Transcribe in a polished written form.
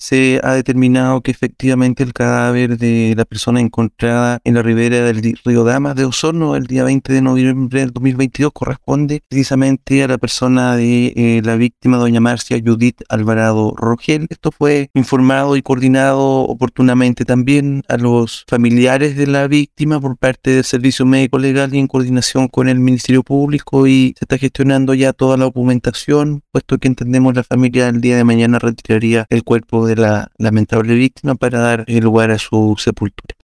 se ha determinado que efectivamente el cadáver de la persona encontrada en la ribera del río Damas de Osorno el día 20 de noviembre del 2022 corresponde precisamente a la persona de la víctima, doña Marcia Judith Alvarado Rogel. Esto fue informado y coordinado oportunamente también a los familiares de la víctima por parte del Servicio Médico Legal y en coordinación con el Ministerio Público, y se está gestionando ya toda la documentación, puesto que entendemos la familia el día de mañana retiraría el cuerpo de la lamentable víctima para dar lugar a su sepultura.